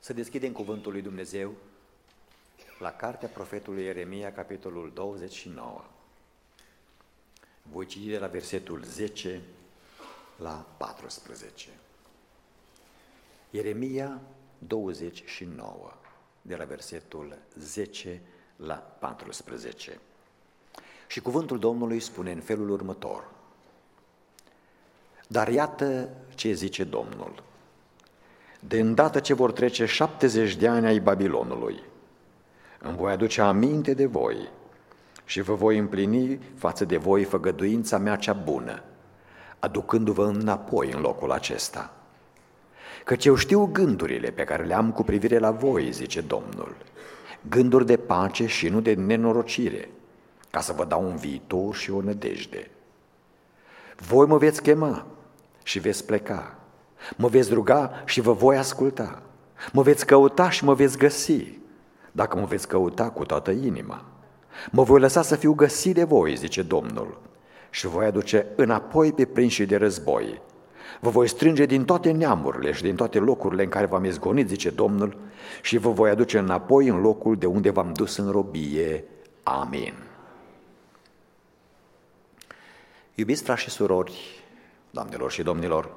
Să deschidem cuvântul lui Dumnezeu la cartea profetului Ieremia, capitolul 29. Voi citi de la versetul 10 la 14. Ieremia 29, de la versetul 10 la 14. Și cuvântul Domnului spune în felul următor: Dar iată ce zice Domnul: de îndată ce vor trece 70 de ani ai Babilonului, îmi voi aduce aminte de voi și vă voi împlini față de voi făgăduința mea cea bună, aducându-vă înapoi în locul acesta. Căci eu știu gândurile pe care le am cu privire la voi, zice Domnul, gânduri de pace și nu de nenorocire, ca să vă dau un viitor și o nădejde. Voi mă veți chema și veți pleca, mă veți ruga și vă voi asculta, mă veți căuta și mă veți găsi, dacă mă veți căuta cu toată inima. Mă voi lăsa să fiu găsit de voi, zice Domnul, și voi aduce înapoi pe prinșii de război. Vă voi strânge din toate neamurile și din toate locurile în care v-am izgonit, zice Domnul, și vă voi aduce înapoi în locul de unde v-am dus în robie. Amin. Iubiți frați și surori, doamnelor și domnilor,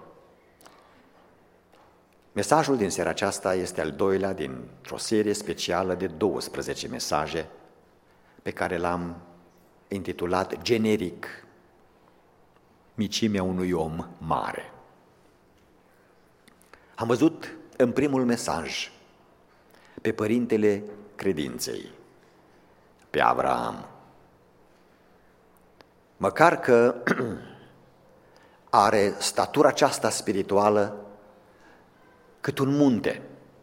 mesajul din seara aceasta este al doilea dintr-o serie specială de 12 mesaje pe care l-am intitulat generic Micimea unui om mare. Am văzut în primul mesaj pe părintele credinței, pe Avraam. Măcar că are statura aceasta spirituală cât un munte,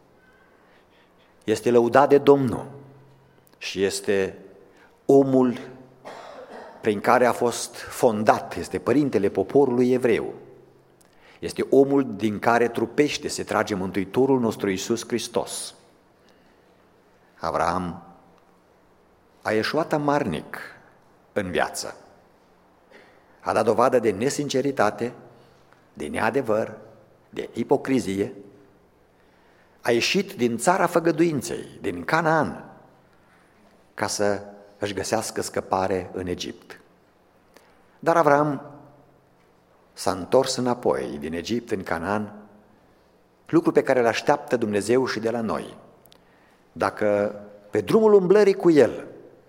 este lăudat de Domnul și este omul prin care a fost fondat, este părintele poporului evreu, este omul din care trupește se trage Mântuitorul nostru Iisus Hristos. Avraam a eșuat amarnic în viață, a dat dovadă de nesinceritate, de neadevăr, de ipocrizie, a ieșit din țara făgăduinței, din Canaan, ca să își găsească scăpare în Egipt. Dar Avram s-a întors înapoi din Egipt în Canaan, lucru pe care îl așteaptă Dumnezeu și de la noi. Dacă pe drumul umblării cu El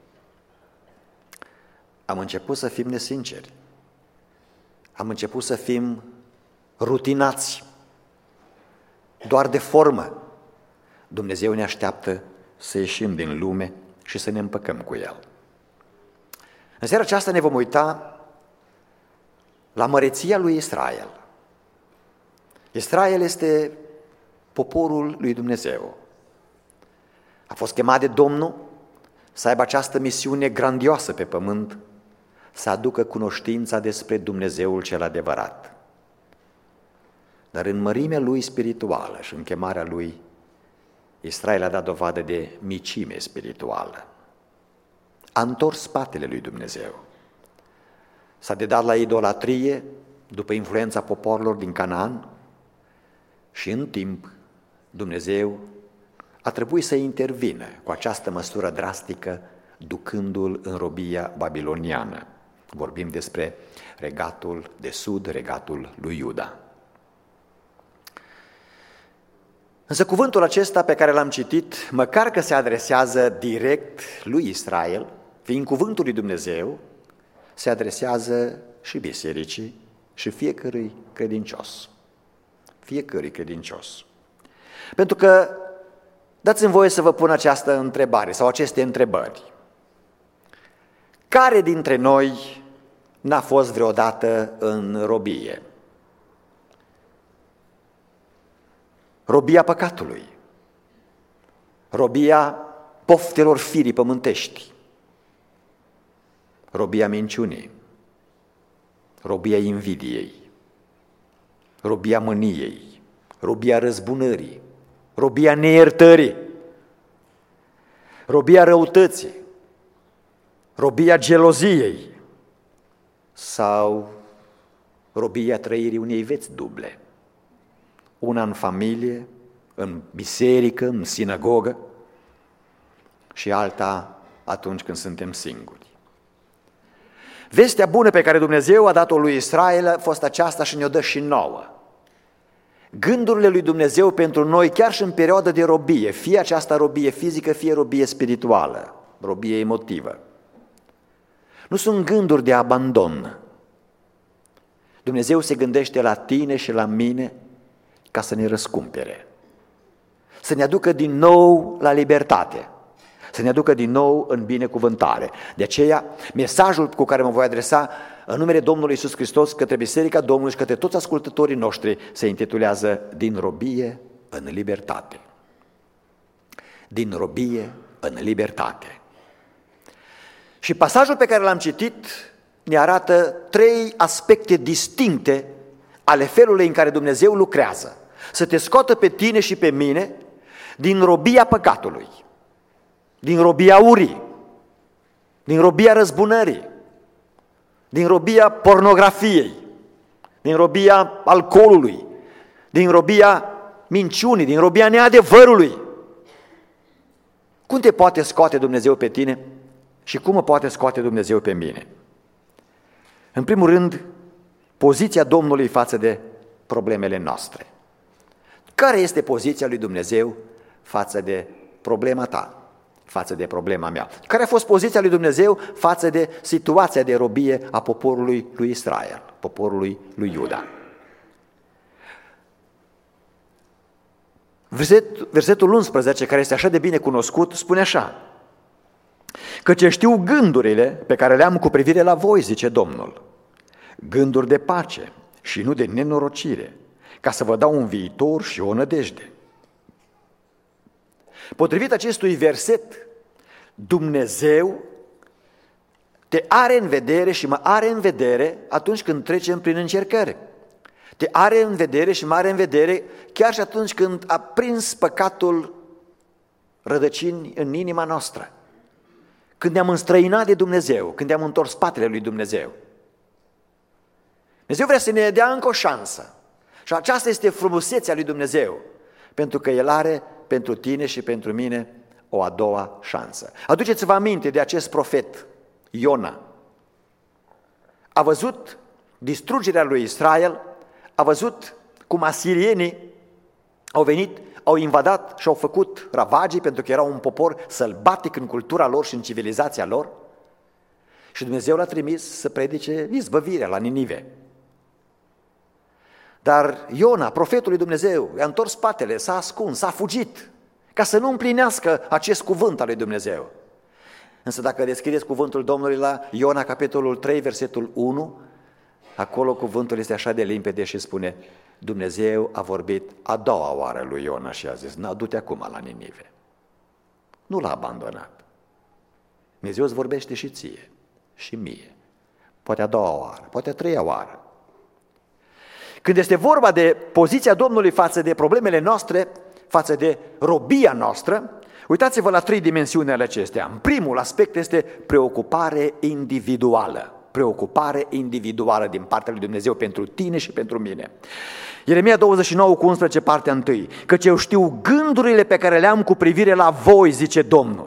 am început să fim nesinceri, am început să fim rutinați, doar de formă, Dumnezeu ne așteaptă să ieșim din lume și să ne împăcăm cu El. În seara aceasta ne vom uita la măreția lui Israel. Israel este poporul lui Dumnezeu. A fost chemat de Domnul să aibă această misiune grandioasă pe pământ, să aducă cunoștința despre Dumnezeul cel adevărat. Dar în mărimea lui spirituală și în chemarea lui, Israel a dat dovadă de micime spirituală. A întors spatele lui Dumnezeu. S-a dedat la idolatrie după influența poporilor din Canaan și în timp Dumnezeu a trebuit să intervină cu această măsură drastică, ducându-l în robia babiloniană. Vorbim despre regatul de sud, regatul lui Iuda. Însă cuvântul acesta pe care l-am citit, măcar că se adresează direct lui Israel, fiind cuvântul lui Dumnezeu, se adresează și bisericii și fiecărui credincios. Fiecărui credincios. Pentru că dați-mi voie să vă pun această întrebare sau aceste întrebări. Care dintre noi n-a fost vreodată în robie? Robia păcatului, robia poftelor firii pământești, robia minciunii, robia invidiei, robia mâniei, robia răzbunării, robia neiertării, robia răutății, robia geloziei sau robia trăirii unei vieți duble. Una în familie, în biserică, în sinagogă, și alta atunci când suntem singuri. Vestea bună pe care Dumnezeu a dat-o lui Israel a fost aceasta și ne-o dă și nouă. Gândurile lui Dumnezeu pentru noi, chiar și în perioada de robie, fie aceasta robie fizică, fie robie spirituală, robie emotivă, nu sunt gânduri de abandon. Dumnezeu se gândește la tine și la mine ca să ne răscumpere, să ne aducă din nou la libertate, să ne aducă din nou în binecuvântare. De aceea, mesajul cu care mă voi adresa în numele Domnului Iisus Hristos către Biserica Domnului și către toți ascultătorii noștri se intitulează Din robie în libertate. Din robie în libertate. Și pasajul pe care l-am citit ne arată 3 aspecte distincte ale felului în care Dumnezeu lucrează. Să te scoată pe tine și pe mine din robia păcatului, din robia urii, din robia răzbunării, din robia pornografiei, din robia alcoolului, din robia minciunii, din robia neadevărului. Cum te poate scoate Dumnezeu pe tine și cum mă poate scoate Dumnezeu pe mine? În primul rând, poziția Domnului față de problemele noastre. Care este poziția lui Dumnezeu față de problema ta, față de problema mea? Care a fost poziția lui Dumnezeu față de situația de robie a poporului lui Israel, poporului lui Iuda? Versetul 11, care este așa de bine cunoscut, spune așa: căci știu gândurile pe care le am cu privire la voi, zice Domnul, gânduri de pace și nu de nenorocire, ca să vă dau un viitor și o nădejde. Potrivit acestui verset, Dumnezeu te are în vedere și mă are în vedere atunci când trecem prin încercări. Te are în vedere și mă are în vedere chiar și atunci când a prins păcatul rădăcini în inima noastră. Când ne-am înstrăinat de Dumnezeu, când ne-am întors spatele lui Dumnezeu. Dumnezeu vrea să ne dea încă o șansă. Și aceasta este frumusețea lui Dumnezeu, pentru că El are pentru tine și pentru mine o a doua șansă. Aduceți-vă aminte de acest profet, Iona. A văzut distrugerea lui Israel, a văzut cum asirienii au venit, au invadat și au făcut ravagii pentru că era un popor sălbatic în cultura lor și în civilizația lor. Și Dumnezeu l-a trimis să predice izbăvirea la Ninive. Dar Iona, profetul lui Dumnezeu, i-a întors spatele, s-a ascuns, s-a fugit, ca să nu împlinească acest cuvânt al lui Dumnezeu. Însă dacă deschideți cuvântul Domnului la Iona, capitolul 3, versetul 1, acolo cuvântul este așa de limpede și spune: Dumnezeu a vorbit a doua oară lui Iona și a zis: du-te acum la Ninive. Nu l-a abandonat. Dumnezeu îți vorbește și ție și mie. Poate a doua oară, poate a treia oară. Când este vorba de poziția Domnului față de problemele noastre, față de robia noastră, uitați-vă la 3 dimensiuni ale acestea. În primul aspect este preocupare individuală. Preocupare individuală din partea lui Dumnezeu pentru tine și pentru mine. Ieremia 29:11, partea 1. Căci eu știu gândurile pe care le am cu privire la voi, zice Domnul.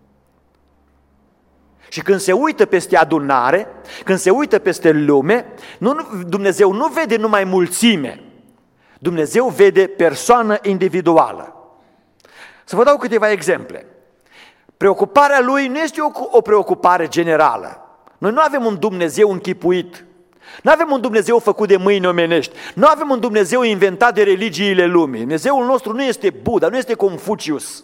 Și când se uită peste adunare, când se uită peste lume, Dumnezeu nu vede numai mulțime, Dumnezeu vede persoană individuală. Să vă dau câteva exemple. Preocuparea Lui nu este o preocupare generală. Noi nu avem un Dumnezeu închipuit, nu avem un Dumnezeu făcut de mâini omenești, nu avem un Dumnezeu inventat de religiile lumii. Dumnezeul nostru nu este Buddha, nu este Confucius.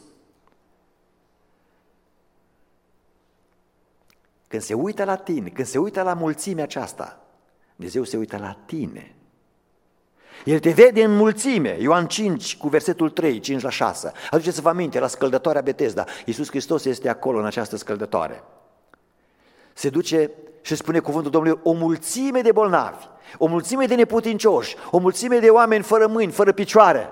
Când se uită la tine, când se uită la mulțimea aceasta, Dumnezeu se uită la tine. El te vede în mulțime. Ioan 5 cu versetul 3, 5-6. Aduceți-vă aminte, la scăldătoarea Betesda, Iisus Hristos este acolo în această scăldătoare. Se duce și spune cuvântul Domnului: o mulțime de bolnavi, o mulțime de neputincioși, o mulțime de oameni fără mâini, fără picioare.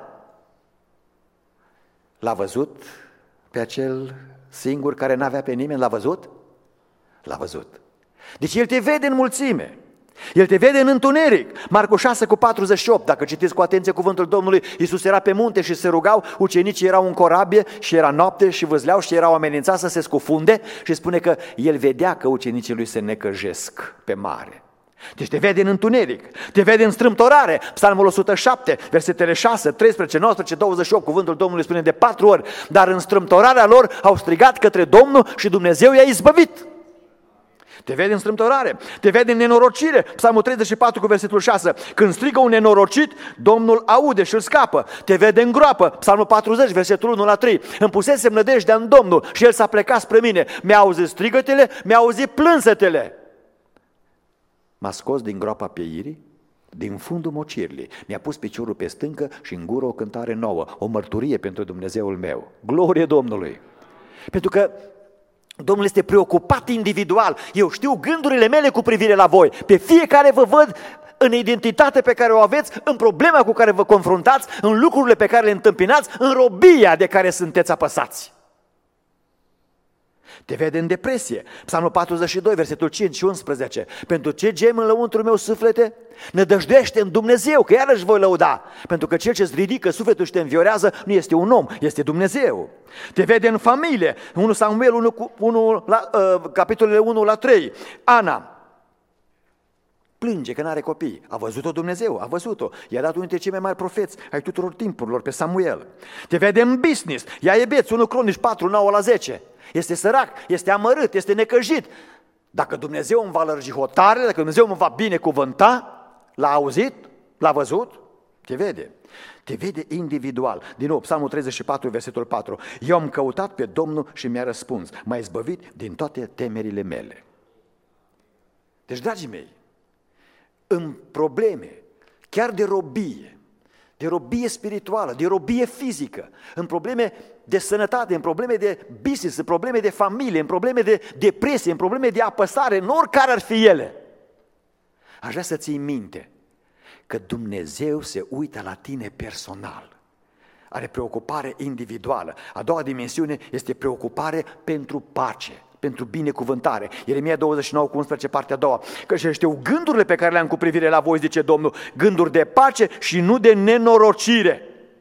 L-a văzut pe acel singur care n-avea pe nimeni? L-a văzut? L-a văzut. Deci El te vede în mulțime. El te vede în întuneric. Marcu 6:48, dacă citiți cu atenție cuvântul Domnului, Iisus era pe munte și se rugau, ucenicii erau în corabie și era noapte și vâzleau și erau amenințați să se scufunde și spune că el vedea că ucenicii lui se necăjesc pe mare. Deci te vede în întuneric, te vede în strâmtorare. Psalmul 107, versetele 6, 13, 19, 28, cuvântul Domnului spune de 4 ori, dar în strâmtorarea lor au strigat către Domnul și Dumnezeu i-a izbăvit. Te vede în strâmtorare, te vede în nenorocire. Psalmul 34 cu versetul 6, când strigă un nenorocit, Domnul aude și îl scapă. Te vede în groapă. Psalmul 40, versetul 1 la 3, îmi pusesem nădejdea în Domnul și El s-a plecat spre mine. Mi-a auzit strigătele, mi-a auzit plânsetele. M-a scos din groapa pieirii, din fundul mocirlii. Mi-a pus piciorul pe stâncă și în gură o cântare nouă, o mărturie pentru Dumnezeul meu. Glorie Domnului! Pentru că Domnul este preocupat individual. Eu știu gândurile mele cu privire la voi. Pe fiecare vă văd în identitatea pe care o aveți, în problema cu care vă confruntați, în lucrurile pe care le întâmpinați, în robia de care sunteți apăsați. Te vede în depresie. Psalmul 42, versetul 5 și 11. Pentru ce gem în lăuntrul meu suflete? Nădăjduiește în Dumnezeu, că iarăși voi lăuda. Pentru că cel ce-ți ridică sufletul și te înviorează nu este un om, este Dumnezeu. Te vede în familie. 1 Samuel, capitolele 1 la 3. Ana plânge că n-are copii. A văzut-o Dumnezeu, a văzut-o. I-a dat unul dintre cei mai mari profeți ai tuturor timpurilor, pe Samuel. Te vede în business. Ia Ebeți, 1 Cronici 4, 9 la 10. Este sărac, este amărât, este necăjit. Dacă Dumnezeu îmi va lărgi hotarele, dacă Dumnezeu mă va binecuvânta, l-a auzit, l-a văzut, te vede. Te vede individual. Din nou, Psalmul 34, versetul 4. Eu am căutat pe Domnul și mi-a răspuns. M-a izbăvit din toate temerile mele. Deci, dragii mei, în probleme, chiar de robie spirituală, de robie fizică, în probleme de sănătate, în probleme de business, în probleme de familie, în probleme de depresie, în probleme de apăsare, în oricare ar fi ele, aș vrea să ții minte că Dumnezeu se uită la tine personal. Are preocupare individuală. A doua dimensiune este preocupare pentru pace, pentru binecuvântare. Ieremia 29 cu 11, partea a doua. Că și știu gândurile pe care le-am cu privire la voi, zice Domnul, gânduri de pace și nu de nenorocire.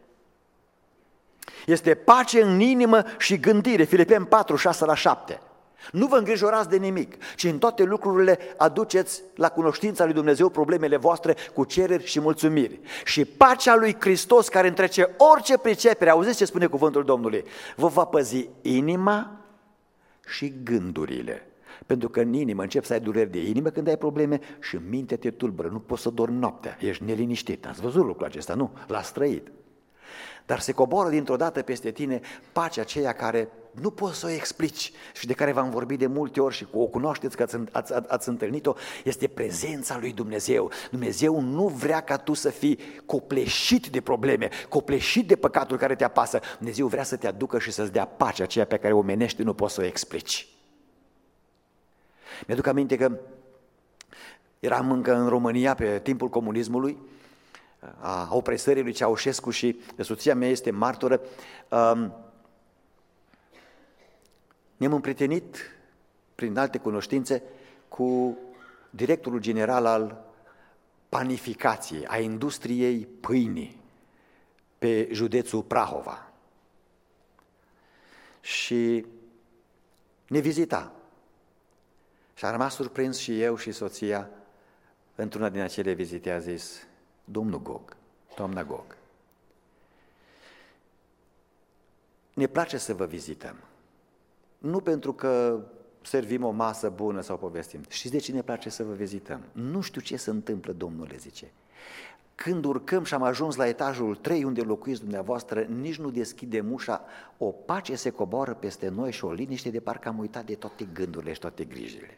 Este pace în inimă și gândire. Filipeni 4, 6 la 7. Nu vă îngrijorați de nimic, ci în toate lucrurile aduceți la cunoștința lui Dumnezeu problemele voastre cu cereri și mulțumiri. Și pacea lui Hristos, care întrece orice pricepere, auziți ce spune cuvântul Domnului, vă va păzi inima și gândurile. Pentru că în inimă începi să ai dureri de inimă când ai probleme și mintea te tulbură, nu poți să dormi noaptea, ești neliniștit. Ați văzut lucrul acesta, nu? L-ați trăit. Dar se coboară dintr-o dată peste tine pacea aceea care nu poți să o explici și de care v-am vorbit de multe ori și o cunoașteți că ați întâlnit-o, este prezența lui Dumnezeu. Dumnezeu nu vrea ca tu să fii copleșit de probleme, copleșit de păcatul care te apasă. Dumnezeu vrea să te aducă și să-ți dea pacea aceea pe care omenește nu poți să o explici. Mi-aduc aminte că eram încă în România pe timpul comunismului, a opresării lui Ceaușescu și soția mea este martoră. Ne-am împrietenit prin alte cunoștințe cu directorul general al panificației, a industriei pâinii pe județul Prahova. Și ne vizita. Și a rămas surprins și eu și soția. Într-una din acele vizite a zis: domnul Gog, doamna Gog, ne place să vă vizităm. Nu pentru că servim o masă bună sau povestim. Știți de ce ne place să vă vizităm? Nu știu ce se întâmplă, domnule, zice. Când urcăm și am ajuns la etajul 3 unde locuiți dumneavoastră, nici nu deschidem ușa, o pace se coboară peste noi și o liniște de parcă am uitat de toate gândurile și toate grijile.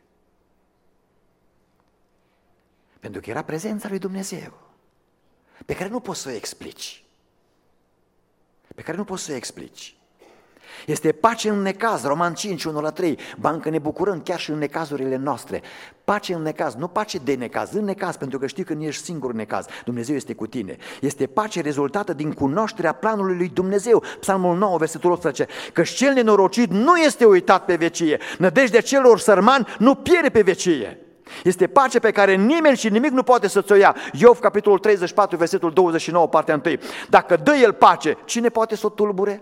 Pentru că era prezența lui Dumnezeu, pe care nu poți să o explici. Este pace în necaz, Roman 5, 1 la 3, bancă ne bucurăm chiar și în necazurile noastre. Pace în necaz, nu pace de necaz, în necaz, pentru că știi că nu ești singur în necaz, Dumnezeu este cu tine. Este pace rezultată din cunoașterea planului lui Dumnezeu, Psalmul 9, versetul 18, căci cel nenorocit nu este uitat pe vecie, nădejdea celor sărmani nu pierde pe vecie. Este pace pe care nimeni și nimic nu poate să ți-o ia. Iov, capitolul 34, versetul 29, partea 1. Dacă dă El pace, cine poate să o tulbure?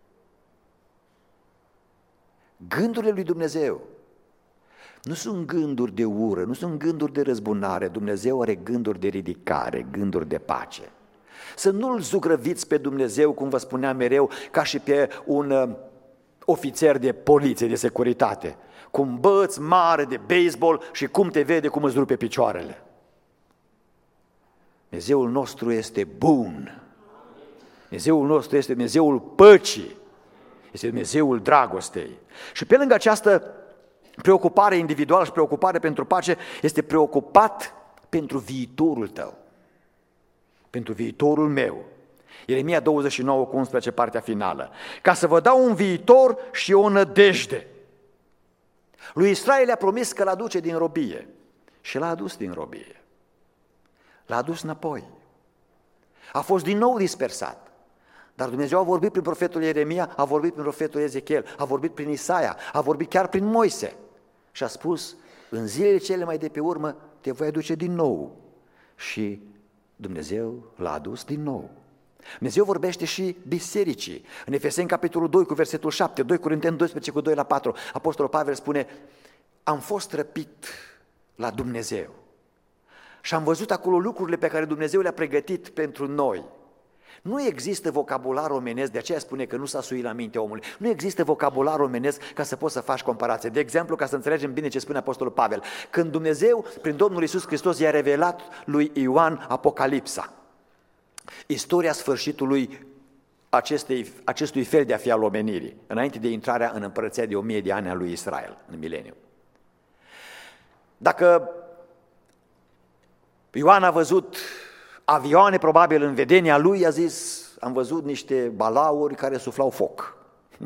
Gândurile lui Dumnezeu nu sunt gânduri de ură, nu sunt gânduri de răzbunare. Dumnezeu are gânduri de ridicare, gânduri de pace. Să nu-L zugrăviți pe Dumnezeu, cum vă spuneam mereu, ca și pe un ofițer de poliție, de securitate, cu un băț mare de baseball și cum te vede, cum îți rupe picioarele. Dumnezeul nostru este bun. Dumnezeul nostru este Dumnezeul păcii. Este Dumnezeul dragostei. Și pe lângă această preocupare individuală și preocupare pentru pace, este preocupat pentru viitorul tău, pentru viitorul meu. Ieremia 29 cu 11, partea finală. Ca să vă dau un viitor și o nădejde. Lui Israel a promis că l-a aduce din robie și l-a adus din robie. L-a adus înapoi. A fost din nou dispersat. Dar Dumnezeu a vorbit prin profetul Ieremia, a vorbit prin profetul Ezechiel, a vorbit prin Isaia, a vorbit chiar prin Moise. Și a spus, în zilele cele mai de pe urmă te voi aduce din nou. Și Dumnezeu l-a adus din nou. Dumnezeu vorbește și bisericii. În Efeseni, capitolul 2, cu versetul 7, 2 Corinteni 12, cu 2 la 4, Apostolul Pavel spune, am fost răpit la Dumnezeu și am văzut acolo lucrurile pe care Dumnezeu le-a pregătit pentru noi. Nu există vocabular omenesc, de aceea spune că nu s-a suit la mintea omului. Nu există vocabular omenesc ca să poți să faci comparație. De exemplu, ca să înțelegem bine ce spune Apostolul Pavel, când Dumnezeu, prin Domnul Iisus Hristos, i-a revelat lui Ioan Apocalipsa, istoria sfârșitului acestui fel de a fi al omenirii, înainte de intrarea în împărăția de 1000 de ani a lui Israel, în mileniu. Dacă Ioan a văzut avioane, probabil în vedenia lui, a zis, am văzut niște balauri care suflau foc.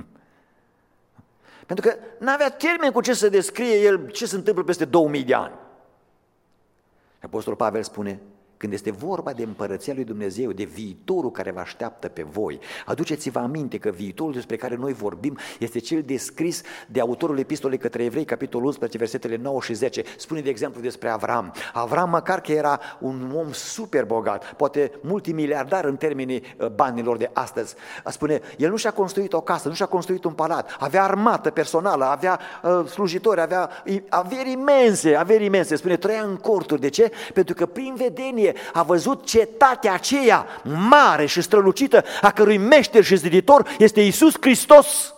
Pentru că n-avea termen cu ce să descrie el ce se întâmplă peste 2000 de ani. Apostolul Pavel spune, când este vorba de împărăția lui Dumnezeu, de viitorul care vă așteaptă pe voi, aduceți-vă aminte că viitorul despre care noi vorbim este cel descris de autorul epistolei către evrei, capitolul 11, versetele 9 și 10. Spune de exemplu despre Avram. Avram, măcar că era un om super bogat, poate multimiliardar în termenii banilor de astăzi, spune, el nu și-a construit o casă, nu și-a construit un palat, avea armată personală, avea slujitori, avea averi imense, spune, trăia în corturi. De ce? Pentru că prin vedenie a văzut cetatea aceea mare și strălucită, a cărui meșter și ziditor este Iisus Hristos.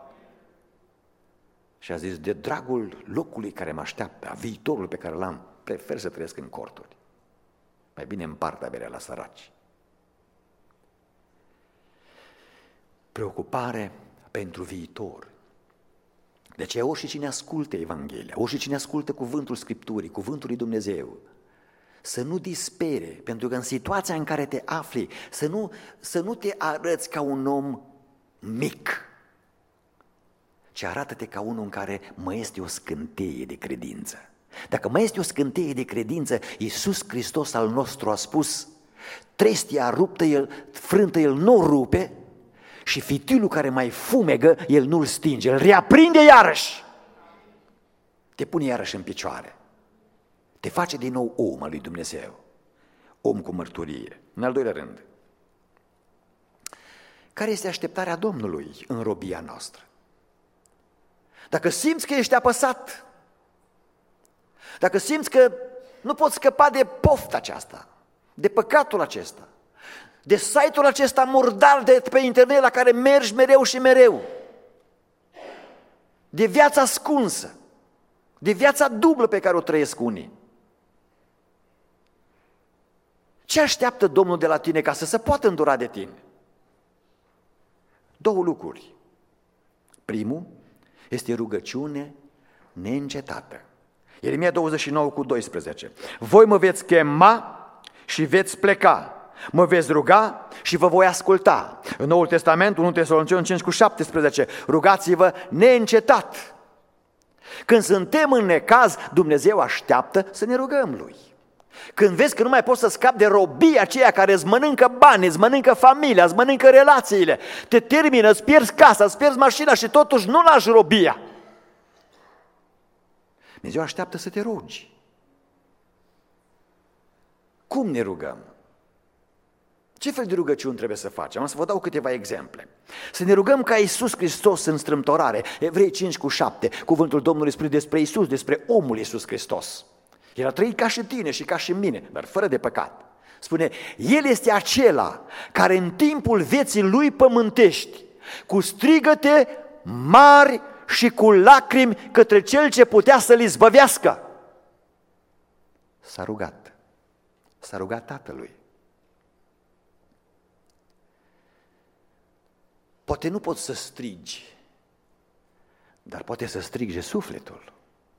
Și a zis, de dragul locului care mă așteaptă, a viitorul pe care l-am, prefer să trăiesc în corturi. Mai bine împart averea la săraci. Preocupare pentru viitor. De aceea ori și cine ascultă Evanghelia, ori și cine ascultă cuvântul Scripturii, cuvântul lui Dumnezeu, să nu dispere, pentru că în situația în care te afli, să nu te arăți ca un om mic, ci arată-te ca unul în care mai este o scânteie de credință. Dacă mai este o scânteie de credință, Iisus Hristos al nostru a spus, trestia ruptă, frântă El nu o rupe și fitilul care mai fumegă, El nu-l stinge, îl reaprinde iarăși, te pune iarăși în picioare. Te face din nou om al lui Dumnezeu, om cu mărturie. În al doilea rând, care este așteptarea Domnului în robia noastră? Dacă simți că ești apăsat, dacă simți că nu poți scăpa de pofta aceasta, de păcatul acesta, de site-ul acesta murdar de pe internet la care mergi mereu și mereu, de viața ascunsă, de viața dublă pe care o trăiesc unii, ce așteaptă Domnul de la tine ca să se poată îndura de tine? Două lucruri. Primul este rugăciune neîncetată. Ieremia 29 cu 12. Voi mă veți chema și veți pleca, mă veți ruga și vă voi asculta. În Noul Testament, 1 Tesaloniceni 5 cu 17, rugați-vă neîncetat. Când suntem în necaz, Dumnezeu așteaptă să ne rugăm Lui. Când vezi că nu mai poți să scapi de robia aceea care îți mănâncă bani, îți mănâncă familia, îți mănâncă relațiile, te termină, îți pierzi casa, îți pierzi mașina și totuși nu lași robia. Dumnezeu așteaptă să te rogi. Cum ne rugăm? Ce fel de rugăciuni trebuie să facem? Am să vă dau câteva exemple. Să ne rugăm ca Iisus Hristos în strâmtorare. Evrei 5:7. Cuvântul Domnului spune despre Iisus, despre omul Iisus Hristos. El a trăit ca și tine și ca și mine, dar fără de păcat. Spune, El este acela care în timpul vieții Lui pământești, cu strigăte mari și cu lacrimi către Cel ce putea să-L izbăvească, s-a rugat. S-a rugat Tatălui. Poate nu poți să strigi, dar poate să strige sufletul.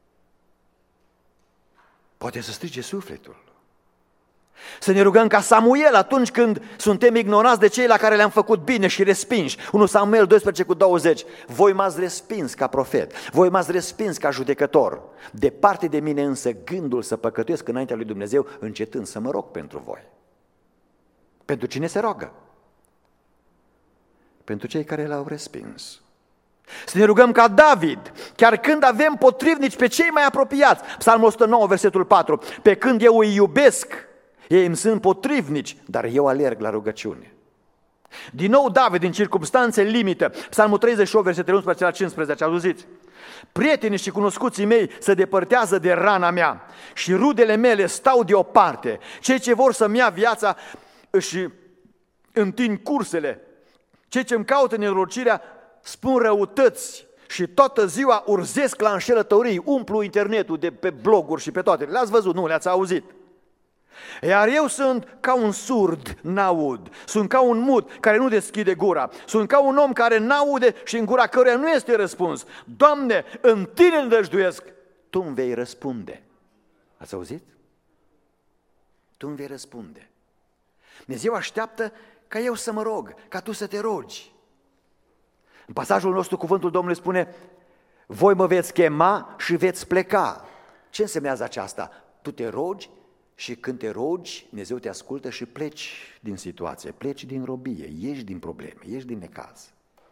Poate să strige sufletul. Să ne rugăm ca Samuel atunci când suntem ignorați de cei la care le-am făcut bine și respinși. 1 Samuel 12:20. Voi m-ați respins ca profet, voi m-ați respins ca judecător. Departe de mine însă gândul să păcătuiesc înaintea lui Dumnezeu, încetând să mă rog pentru voi. Pentru cine se roagă? Pentru cei care l-au respins. Să ne rugăm ca David, chiar când avem potrivnici pe cei mai apropiați. Psalmul 109, versetul 4. Pe când eu îi iubesc, ei îmi sunt potrivnici, dar eu alerg la rugăciune. Din nou David, în circumstanțe limită. Psalmul 38, versetele 11 la 15, auziți? Prietenii și cunoscuții mei se depărtează de rana mea și rudele mele stau deoparte. Cei ce vor să-mi ia viața își întind cursele. Cei ce îmi caută nenorocirea spun răutăți și toată ziua urzesc la înșelătorii, umplu internetul de pe bloguri și pe toate. Le-ați văzut, nu le-ați auzit? Iar eu sunt ca un surd, n-aud. Sunt ca un mut care nu deschide gura. Sunt ca un om care n-aude și în gura căruia nu este răspuns. Doamne, în Tine îndrăjduiesc, Tu îmi vei răspunde. Ați auzit? Tu îmi vei răspunde. Dumnezeu așteaptă ca eu să mă rog, ca tu să te rogi. În pasajul nostru, cuvântul Domnului spune, voi mă veți chema și veți pleca. Ce însemnează aceasta? Tu te rogi și când te rogi, Dumnezeu te ascultă și pleci din situație, pleci din robie, ieși din probleme, ieși din necaz.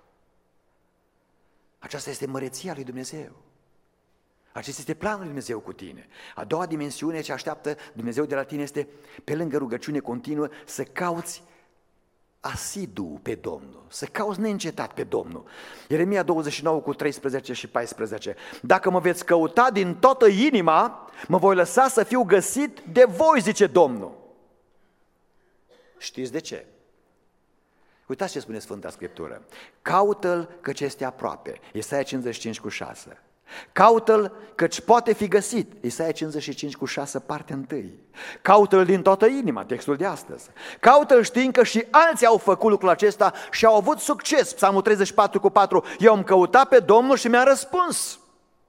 Aceasta este măreția lui Dumnezeu. Acesta este planul lui Dumnezeu cu tine. A doua dimensiune ce așteaptă Dumnezeu de la tine este, pe lângă rugăciune continuă, să cauți asidu pe Domnul, să cauți neîncetat pe Domnul. Ieremia 29:13 și 14. Dacă mă veți căuta din toată inima, mă voi lăsa să fiu găsit de voi, zice Domnul. Știți de ce? Uitați ce spune Sfânta Scriptură. Caută-L căci este aproape. Isaia 55:6. Caută-L căci poate fi găsit. Isaia 55:6, partea 1. Caută-L din toată inima, textul de astăzi. Caută-L știind că și alții au făcut lucrul acesta și au avut succes. Psalmul 34:4. Eu am căutat pe Domnul și mi-a răspuns.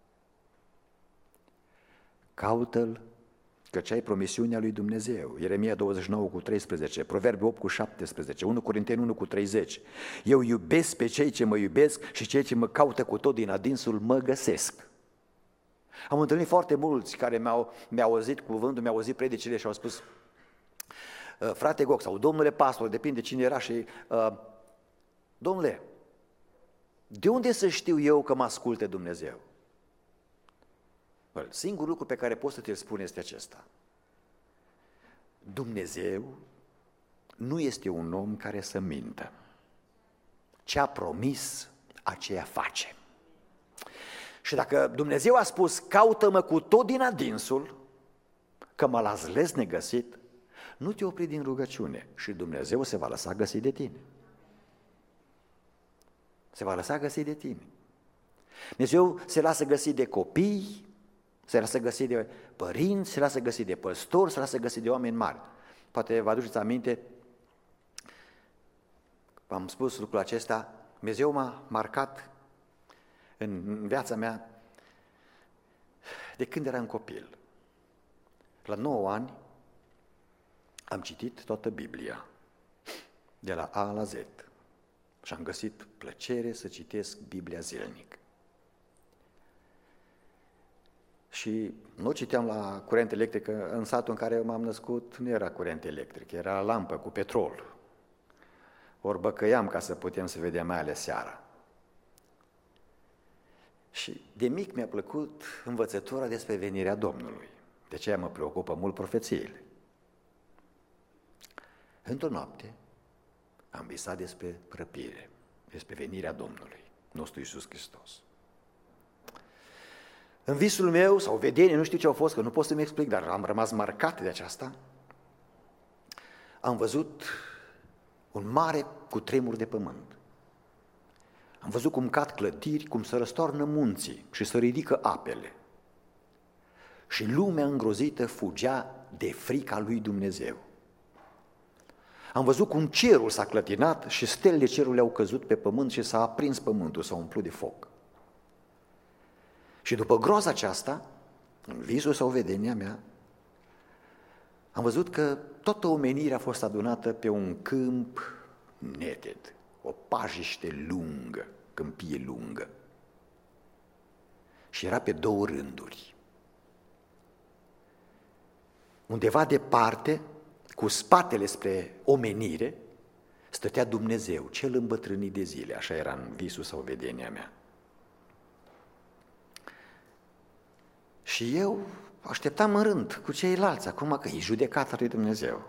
Caută-L căci ai promisiunea lui Dumnezeu. Ieremia 29:13, Proverbe 8:17, 1 Corinteni 1:30. Eu iubesc pe cei ce mă iubesc și cei ce mă caută cu tot din adinsul mă găsesc. Am întâlnit foarte mulți care mi-au auzit cuvântul, mi-au auzit predicile și au spus, frate Goc sau domnule pastor, depinde cine era și domnule, de unde să știu eu că mă asculte Dumnezeu? Singurul lucru pe care pot să te-l spun este acesta. Dumnezeu nu este un om care să mintă. Ce a promis, aceea face. Și dacă Dumnezeu a spus, caută-mă cu tot din adinsul, că mă las les negăsit, nu te opri din rugăciune și Dumnezeu se va lăsa găsit de tine. Se va lăsa găsit de tine. Dumnezeu se lasă găsit de copii, se lasă găsit de părinți, se lasă găsit de păstori, se lasă găsit de oameni mari. Poate vă aduceți aminte, v-am spus lucrul acesta, Dumnezeu m-a marcat în viața mea de când eram copil. La 9 ani am citit toată Biblia, de la A la Z, și am găsit plăcere să citesc Biblia zilnic. Și nu citeam la curent electric, în satul în care m-am născut nu era curent electric, era lampă cu petrol. Ori băcăiam ca să putem să vedem mai ales seara. Și de mic mi-a plăcut învățătura despre venirea Domnului. De aceea mă preocupă mult profețiile. Într-o noapte am visat despre răpire, despre venirea Domnului nostru Iisus Hristos. În visul meu, sau vedenie, nu știu ce au fost, că nu pot să-mi explic, dar am rămas marcat de aceasta, am văzut un mare cutremur de pământ. Am văzut cum cad clădiri, cum se răstoarnă munții și se ridică apele. Și lumea îngrozită fugea de frica lui Dumnezeu. Am văzut cum cerul s-a clătinat și stelele cerului au căzut pe pământ și s-a aprins pământul, s-a umplut de foc. Și după groaza aceasta, în visul sau vedenia mea, am văzut că toată omenirea a fost adunată pe un câmp neted, o pajiște lungă, câmpie lungă. Și era pe două rânduri. Undeva departe, cu spatele spre omenire, stătea Dumnezeu, cel îmbătrânit de zile, așa era în visul sau vedenia mea. Și eu așteptam în rând cu ceilalți, acum că e judecata lui Dumnezeu.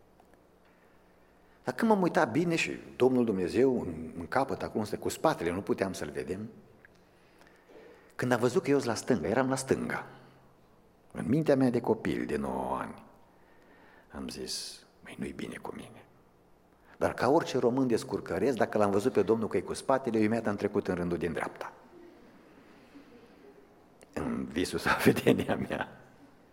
Dar când m-am uitat bine și Domnul Dumnezeu în capăt, acolo cu spatele, nu puteam să-L vedem, când am văzut că eu sunt la stânga, eram la stânga, în mintea mea de copil, de 9 ani, am zis, măi, nu-i bine cu mine. Dar ca orice român descurcăresc, dacă l-am văzut pe Domnul că e cu spatele, eu imediat am trecut în rândul din dreapta. În visul sau vedenia mea.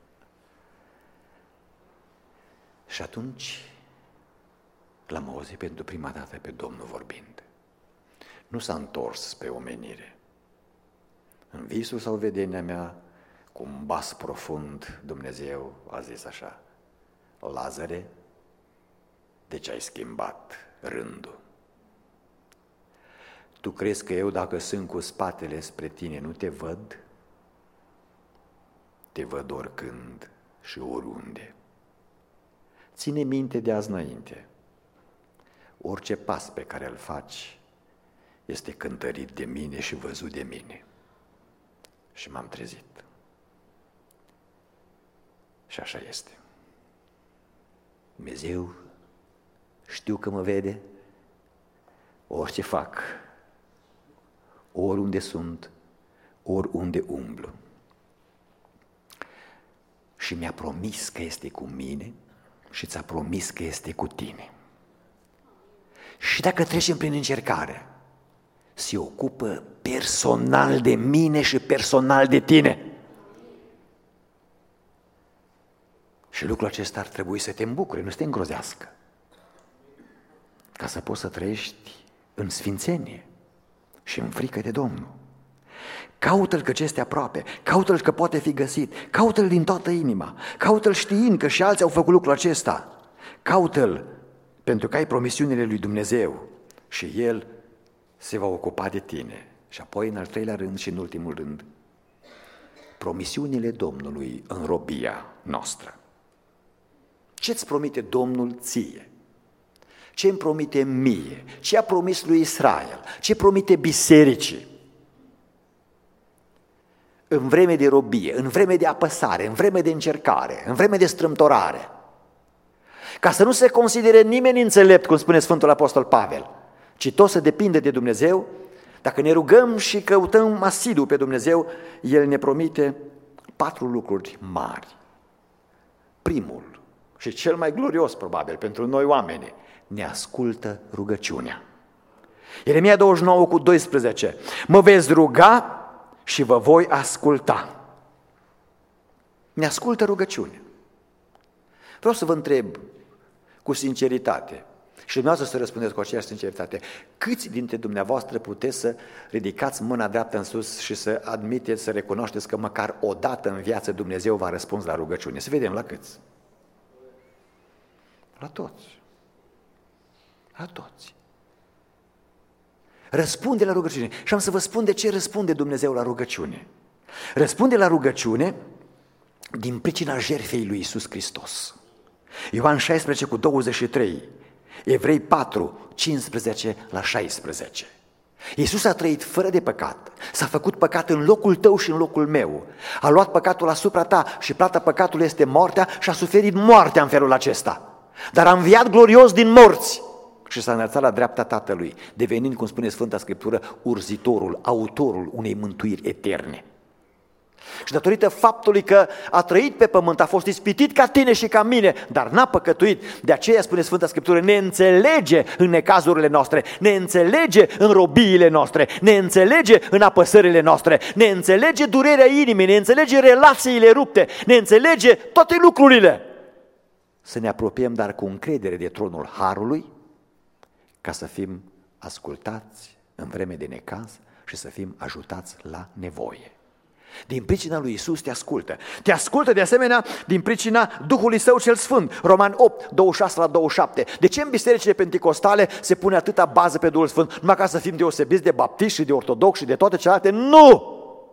Și atunci l-am auzit pentru prima dată pe Domnul vorbind. Nu s-a întors spre omenire. În visul sau vedenia mea, cu un bas profund, Dumnezeu a zis așa, Lazare, de ce ai schimbat rândul? Tu crezi că eu, dacă sunt cu spatele spre tine, nu te văd? Te văd oricând și oriunde. Ține minte de azi înainte. Orice pas pe care îl faci este cântărit de mine și văzut de mine. Și m-am trezit. Și așa este. Dumnezeu știu că mă vede orice fac, oriunde sunt, oriunde umblu. Și mi-a promis că este cu mine și ți-a promis că este cu tine. Și dacă trecem prin încercare, se ocupă personal de mine și personal de tine. Și lucrul acesta ar trebui să te îmbucure, nu să te îngrozească. Ca să poți să trăiești în sfințenie și în frică de Domnul. Caută-L că ce este aproape, caută-L că poate fi găsit, caută-L din toată inima, caută-L știind că și alții au făcut lucrul acesta. Caută-L pentru că ai promisiunile lui Dumnezeu și El se va ocupa de tine. Și apoi, în al treilea rând și în ultimul rând, promisiunile Domnului în robia noastră. Ce-ți promite Domnul ție? Ce îmi promite mie? Ce a promis lui Israel? Ce promite bisericii? În vreme de robie, în vreme de apăsare, în vreme de încercare, în vreme de strâmtorare. Ca să nu se considere nimeni înțelept, cum spune Sfântul Apostol Pavel, ci tot să depinde de Dumnezeu. Dacă ne rugăm și căutăm asidu pe Dumnezeu, El ne promite 4 lucruri mari. Primul și cel mai glorios probabil pentru noi oameni, ne ascultă rugăciunea. Ieremia 29:12, mă veți ruga și vă voi asculta. Ne ascultă rugăciunea. Vreau să vă întreb cu sinceritate și dumneavoastră să răspundeți cu aceeași sinceritate. Câți dintre dumneavoastră puteți să ridicați mâna dreaptă în sus și să admiteți, să recunoașteți că măcar o dată în viață Dumnezeu v-a răspuns la rugăciune? Să vedem la câți. La toți. La toți. Răspunde la rugăciune. Și am să vă spun de ce răspunde Dumnezeu la rugăciune. Răspunde la rugăciune din pricina jertfei lui Iisus Hristos. Ioan 16:23, Evrei 4:15-16. Iisus a trăit fără de păcat, s-a făcut păcat în locul tău și în locul meu. A luat păcatul asupra ta și plata păcatului este moartea și a suferit moartea în felul acesta. dar a înviat glorios din morți și s-a înălțat la dreapta Tatălui, devenind, cum spune Sfânta Scriptură, urzitorul, autorul unei mântuiri eterne. Și datorită faptului că a trăit pe pământ, a fost ispitit ca tine și ca mine, dar n-a păcătuit, de aceea spune Sfânta Scriptură, ne înțelege în necazurile noastre, ne înțelege în robiile noastre, ne înțelege în apăsările noastre, ne înțelege durerea inimii, ne înțelege relațiile rupte, ne înțelege toate lucrurile. Să ne apropiem, dar cu încredere, de tronul Harului, ca să fim ascultați în vreme de necaz și să fim ajutați la nevoie. Din pricina lui Iisus te ascultă. Te ascultă de asemenea din pricina Duhului Său cel Sfânt. Roman 8, 26-27. De ce în bisericile penticostale se pune atâta bază pe Duhul Sfânt? Numai ca să fim deosebiți de baptiști și de ortodoxi și de toate celelalte? Nu!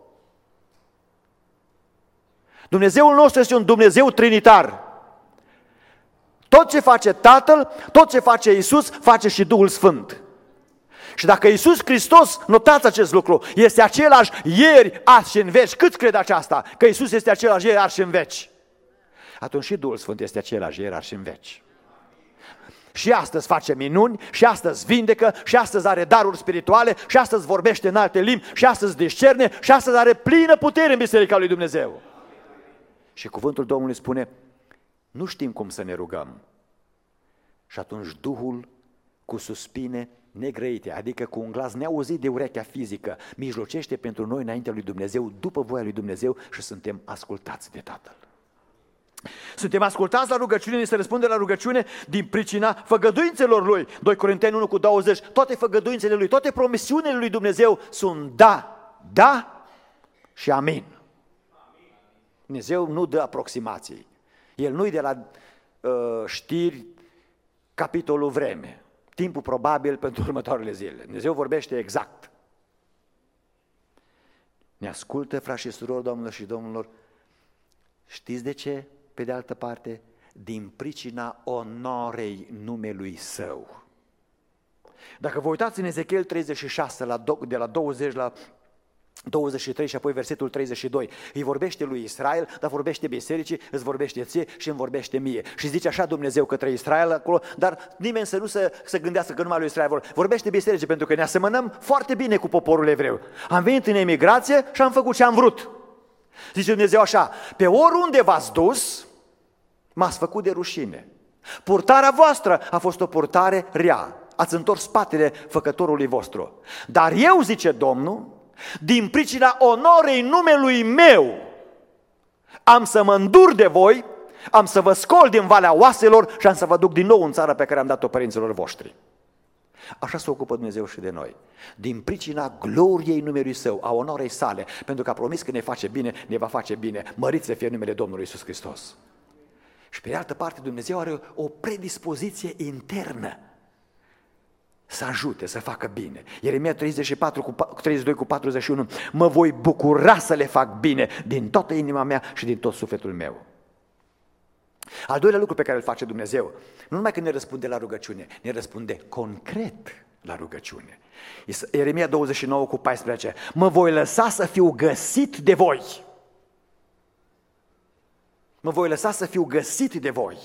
Dumnezeul nostru este un Dumnezeu trinitar. Tot ce face Tatăl, tot ce face Iisus, face și Duhul Sfânt. Și dacă Iisus Hristos, notați acest lucru, este același ieri, azi și în veci, cât cred aceasta? Că Iisus este același ieri, azi și în veci. Atunci și Duhul Sfânt este același ieri, azi și în veci. Și astăzi face minuni, și astăzi vindecă, și astăzi are daruri spirituale, și astăzi vorbește în alte limbi, și astăzi discerne, și astăzi are plină putere în Biserica lui Dumnezeu. Și cuvântul Domnului spune, nu știm cum să ne rugăm. Și atunci Duhul, cu suspine negrăite, adică cu un glas neauzit de urechea fizică, mijlocește pentru noi înaintea lui Dumnezeu, după voia lui Dumnezeu, și suntem ascultați de Tatăl. Suntem ascultați la rugăciune, ni se răspunde la rugăciune din pricina făgăduințelor Lui. 2 Corinteni 1:20, toate făgăduințele Lui, toate promisiunile Lui Dumnezeu sunt da, da și amin. Dumnezeu nu dă aproximații. El nu-i de la știri, capitolul vreme, timpul probabil pentru următoarele zile. Dumnezeu vorbește exact. Ne ascultă, frați și surori, doamnelor și domnilor, știți de ce? Pe de altă parte, din pricina onorei numelui Său. Dacă vă uitați în Ezechiel 36, de la 20 la 23 și apoi versetul 32, îi vorbește lui Israel, dar vorbește bisericii, îți vorbește ție și îmi vorbește mie. Și zice așa Dumnezeu către Israel acolo, dar nimeni să nu se gândească că numai lui Israel vorbește bisericii, pentru că ne asemănăm foarte bine cu poporul evreu. Am venit în emigrație și am făcut ce am vrut. Zice Dumnezeu așa, pe oriunde v-ați dus, m-ați făcut de rușine. Purtarea voastră a fost o purtare rea. Ați întors spatele făcătorului vostru. Dar eu, zice Domnul, din pricina onorei numelui meu, am să mă îndur de voi, am să vă scol din valea oaselor și am să vă duc din nou în țara pe care am dat-o părinților voștri. Așa se ocupă Dumnezeu și de noi. Din pricina gloriei numelui Său, a onorei sale, pentru că a promis că ne face bine, ne va face bine. Mărit să fie numele Domnului Iisus Hristos. Și pe de altă parte Dumnezeu are o predispoziție internă să ajute, să facă bine. Ieremia 32:41, mă voi bucura să le fac bine din toată inima mea și din tot sufletul meu. Al doilea lucru pe care îl face Dumnezeu, nu numai că ne răspunde la rugăciune, ne răspunde concret la rugăciune. Ieremia 29:14, mă voi lăsa să fiu găsit de voi. Mă voi lăsa să fiu găsit de voi.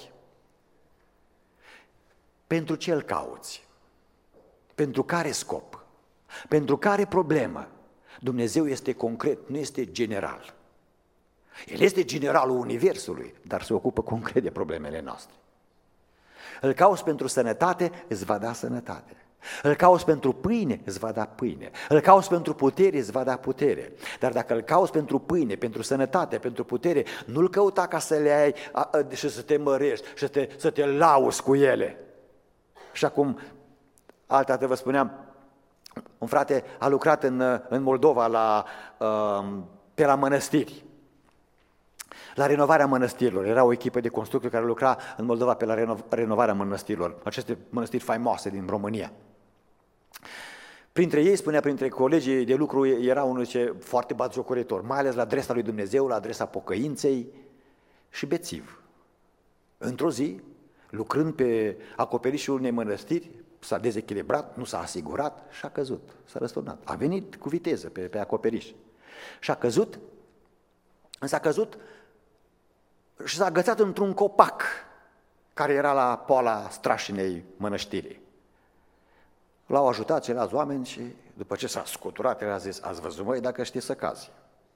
Pentru ce îl cauți? Pentru care scop? Pentru care problemă? Dumnezeu este concret, nu este general. El este generalul universului, dar se ocupă concret de problemele noastre. Îl cauți pentru sănătate, îți va da sănătate. Îl cauți pentru pâine, îți va da pâine. Îl cauți pentru putere, îți va da putere. Dar dacă îl cauți pentru pâine, pentru sănătate, pentru putere, nu-l căuta ca să le ai și să te mărești și să te lauzi cu ele. Și acum, altădată vă spuneam, un frate a lucrat în Moldova pe la mănăstiri, la renovarea mănăstirilor. Era o echipă de constructori care lucra în Moldova pe la renovarea mănăstirilor, aceste mănăstiri faimoase din România. Printre ei, spunea, printre colegii de lucru, era unul foarte batjocoritor, mai ales la adresa lui Dumnezeu, la adresa pocăinței și bețiv. Într-o zi, lucrând pe acoperișul unei mănăstiri, s-a dezechilibrat, nu s-a asigurat și a căzut, s-a răsturnat. A venit cu viteză pe acoperiș și a căzut, însă a căzut și s-a agățat într-un copac. care era la poala strașinei mănăstirii. L-au ajutat ceilalți oameni și după ce s-a scuturat, el a zis, ați văzut voi dacă știți să cazi.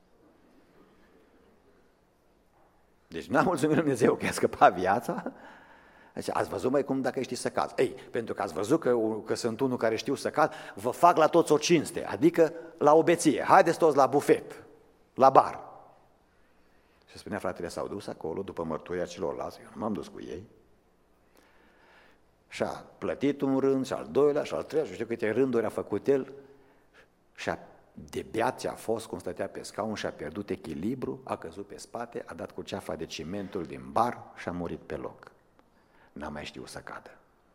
Deci n-a mulțumit Dumnezeu că i-a scăpat viața. Deci, ați văzut mai cum dacă știți să caz? Ei, pentru că ați văzut că sunt unul care știu să caz, vă fac la toți o cinste, adică la o beție. Haideți toți la bufet, la bar. Și spunea, fratele, s-au dus acolo după mărturia celorlalți, eu nu m-am dus cu ei. Și-a plătit un rând, și al doilea, și al treilea, și știu câte rânduri a făcut el. Și de beat ce a fost, cum stătea pe scaun, și-a pierdut echilibru, a căzut pe spate, a dat cu ceafa de cimentul din bar și a murit pe loc. N-a mai știut să cadă.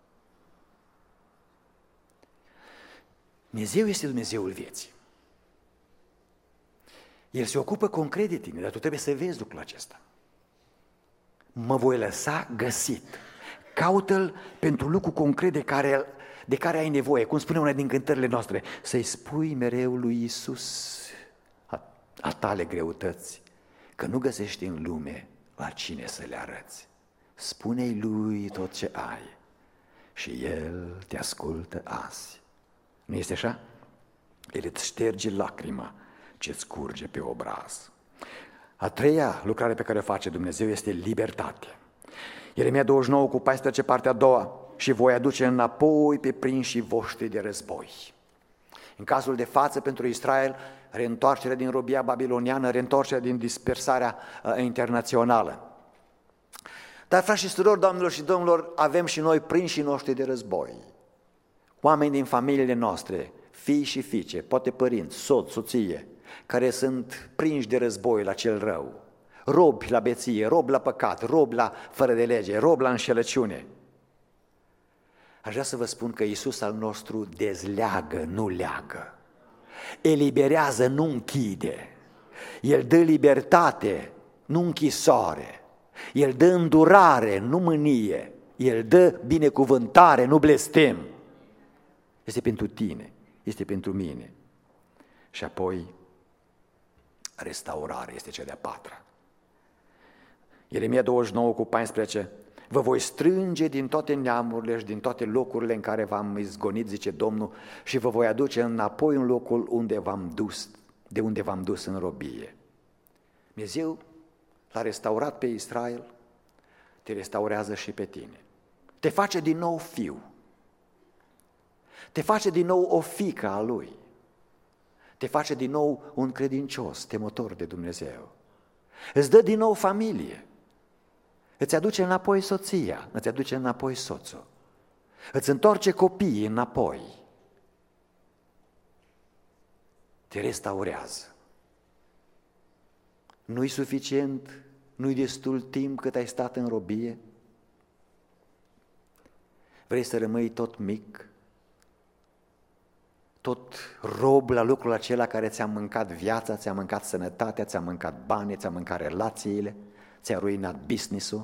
Dumnezeu este Dumnezeul vieții. El se ocupă concret de tine, dar tu trebuie să vezi lucrul acesta. Mă voi lăsa găsit. Caută-L pentru lucru concret de care ai nevoie. Cum spune una din cântările noastre, să-i spui mereu lui Iisus a tale greutăți, că nu găsești în lume la cine să le arăți. Spune-i lui tot ce ai și El te ascultă azi. Nu este așa? El îți șterge lacrima ce-ți curge pe obraz. A treia lucrare pe care o face Dumnezeu este libertate. Ieremia 29 cu 14, partea a doua. Și voi aduce înapoi pe prinșii voștri de război. În cazul de față pentru Israel, reîntoarcerea din robia babiloniană, reîntoarcerea din dispersarea internațională. Dar, frați și surori, doamnelor și domnilor, avem și noi prinșii noștri de război. Oameni din familiile noastre, fii și fiice, poate părinți, soț, soție, care sunt prinși de război la cel rău. Robi la beție, robi la păcat, robi la fără de lege, robi la înșelăciune. Aș vrea să vă spun că Iisus al nostru dezleagă, nu leagă. Eliberează, nu închide. El dă libertate, nu închisoare. El dă îndurare, nu mânie. El dă binecuvântare, nu blestem. Este pentru tine, este pentru mine. Și apoi restaurare este cea de-a patra. Ieremia 29 cu 14. Vă voi strânge din toate neamurile și din toate locurile în care v-am izgonit, zice Domnul, și vă voi aduce înapoi în locul de unde v-am dus în robie. Dumnezeu l-a restaurat pe Israel, te restaurează și pe tine. Te face din nou fiu. Te face din nou o fiică a Lui. Te face din nou un credincios, temător de Dumnezeu. Îți dă din nou familie. Îți aduce înapoi soția, îți aduce înapoi soțul. Îți întoarce copiii înapoi. Te restaurează. Nu-i suficient, nu-i destul timp cât ai stat în robie? Vrei să rămâi tot mic? Tot rob la lucrul acela care ți-a mâncat viața, ți-a mâncat sănătatea, ți-a mâncat banii, ți-a mâncat relațiile, ți-a ruinat business-ul?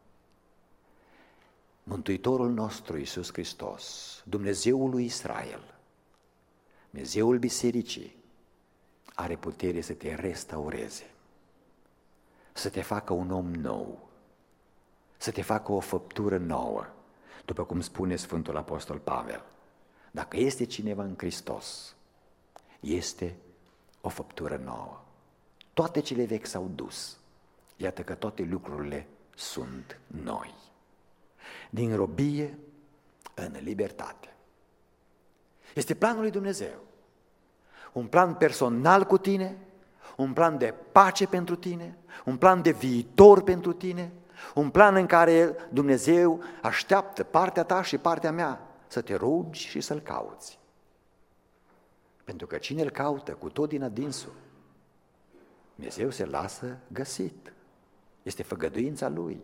Mântuitorul nostru, Iisus Hristos, Dumnezeul lui Israel, Dumnezeul bisericii, are putere să te restaureze, să te facă un om nou, să te facă o făptură nouă, după cum spune Sfântul Apostol Pavel. Dacă este cineva în Hristos, este o făptură nouă. Toate cele vechi s-au dus. Iată că toate lucrurile sunt noi. Din robie în libertate. Este planul lui Dumnezeu. Un plan personal cu tine, un plan de pace pentru tine, un plan de viitor pentru tine, un plan în care Dumnezeu așteaptă partea ta și partea mea să te rogi și să-L cauți. Pentru că cine îl caută cu tot din adinsul, Dumnezeu se lasă găsit. Este făgăduința Lui.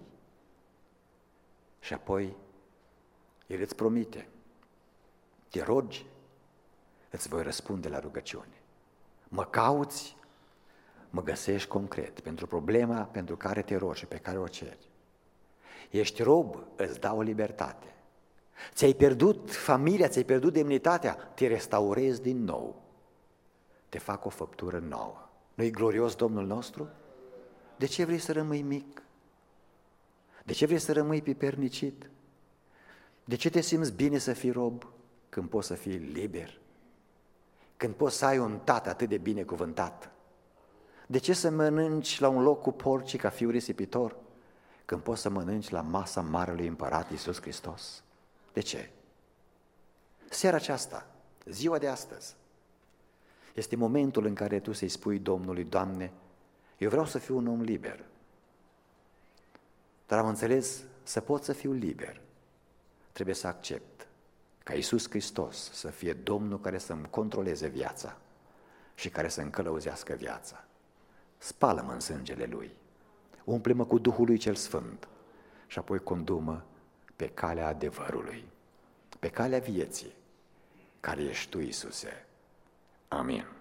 Și apoi El îți promite, te rogi, îți voi răspunde la rugăciune. Mă cauți, mă găsești concret pentru problema pentru care te rogi și pe care o ceri. Ești rob, îți dau libertate. Ți-ai pierdut familia, ți-ai pierdut demnitatea, te restaurezi din nou. Te fac o făptură nouă. Nu-i glorios Domnul nostru? De ce vrei să rămâi mic? De ce vrei să rămâi pipernicit? De ce te simți bine să fii rob când poți să fii liber? Când poți să ai un tată atât de binecuvântat? De ce să mănânci la un loc cu porcii ca fiul risipitor când poți să mănânci la masa Marelui Împărat Iisus Hristos? De ce? Seara aceasta, ziua de astăzi, este momentul în care tu să-i spui Domnului: Doamne, eu vreau să fiu un om liber. Dar am înțeles, să pot să fiu liber, trebuie să accept ca Iisus Hristos să fie Domnul care să-mi controleze viața și care să-mi călăuzească viața. Spală-mă în sângele Lui, umple-mă cu Duhul Lui Cel Sfânt și apoi condu-mă pe calea adevărului, pe calea vieții, care ești Tu, Iisuse. Amin.